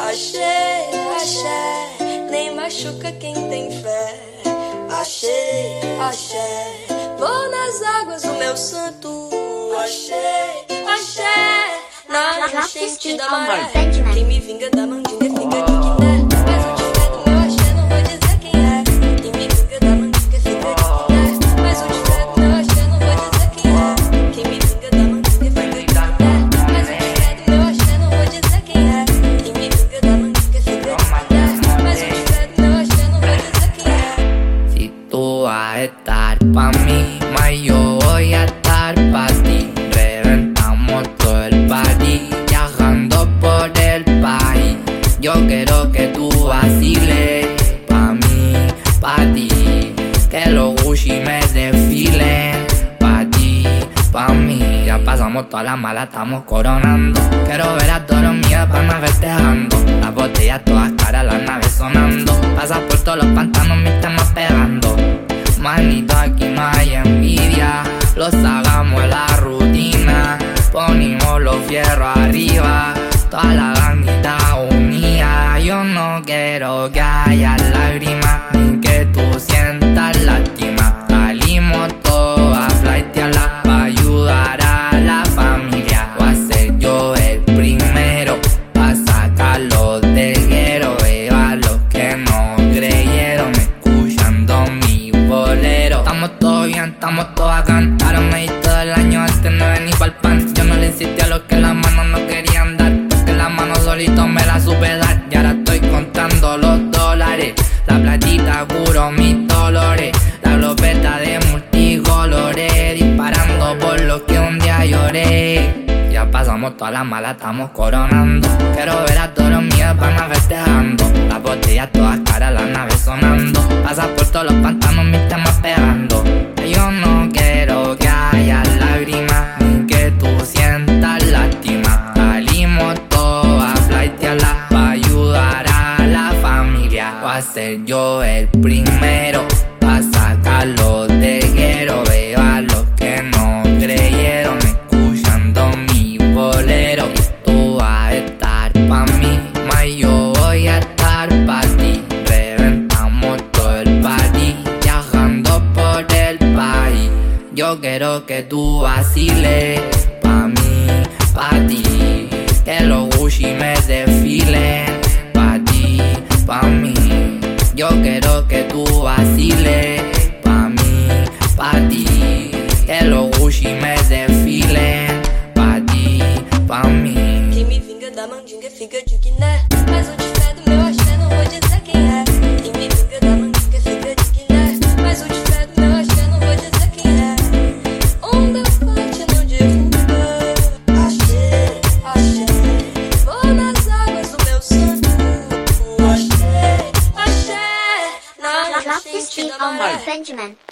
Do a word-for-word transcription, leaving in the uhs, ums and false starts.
Achei, axé, nem machuca quem tem fé. Achei, axé, vou nas águas do meu santo. Achei, axé, na nascente da maré. Quem me vinga da mandinga fica de Guiné. Mas o tiver do meu axé não vou dizer quem é. Quem me vinga da mandinga fica de Guiné. Mas o tiver do meu axé não vou dizer quem é. Quem me vinga da mandinga fica de Guiné. Mas o tiver do meu axé não vou dizer quem é. Quem me vinga da mandinga fica de Guiné. Mas o tiver do meu axé não vou dizer quem é. Si tú vas a estar pa' mí, ma yo voy a estar pa' ti. Reventamos todo el party, viajando por el país. Yo quiero que tú vaciles, pa' mí, pa' ti. Que los Gucci me desfilen, pa' ti, pa' mí. Ya pasamos todas las malas, estamos coronando. Quiero ver a todos los míos panas festejando. Las botellas todas caras, las naves sonando. Pasa por todos los pantanos, mis temas pegando. Manito, aquí no hay envidia. Los hagamos en la rutina. Ponimos los fierros arriba. Toda la ganguita unida. Yo no quiero que haya lágrimas, ni que tú sientas lástima. Salimos todos a flightearla pa' ayudar a la familia. Voy a ser yo el primero pa' sacarlos de guero. Veo a los que no creyeron escuchando mi bolero. Estamos todos bien, estamos todos acá. Ahora me di todo el año antes no venir pa'l pan. Yo no le insistí a los que las manos no querían dar, porque las manos solito me la supe dar. Y ahora estoy contando los dólares. La platita curó mis dolores. La glopeta de multicolores, disparando por lo que un día lloré. Ya pasamos todas las malas, estamos coronando. Quiero ver a todos los míos panas festejando. Las botellas todas caras, las naves sonando. Pasa por todos los pantanos, mis temas pegando. Yo no quiero que haya lágrimas, ni que tú sientas lástima. Salimos todos a flightearla pa' ayudar a la familia. Voy a ser yo el primero pa' sacarlo de guero. Veo a los que no creyeron escuchando mi bolero. Y tú vas a estar pa' mí, ma yo voy a estar pa' ti. Reventamos todo el party, viajando por el país. Yo quiero que tú vaciles, pa' mí, pa' ti. Que los Gucci me desfilen, pa' ti, pa' mí. Yo quiero que tú vaciles, pa' mí, pa' ti. Que los Gucci me desfilen, pa' ti, pa' mí. Quem me vinga da mandinga fica de Guiné. Mas o tiver do meu axé não vou dizer quem é. Quem me vinga da mandinga fica de Guiné. Mas o tiver do meu axé não vou dizer quem é. Onda forte não derruba. Achei, axé, vou nas águas do meu santo. Achei, axé, na nascente da maré. Benjamin.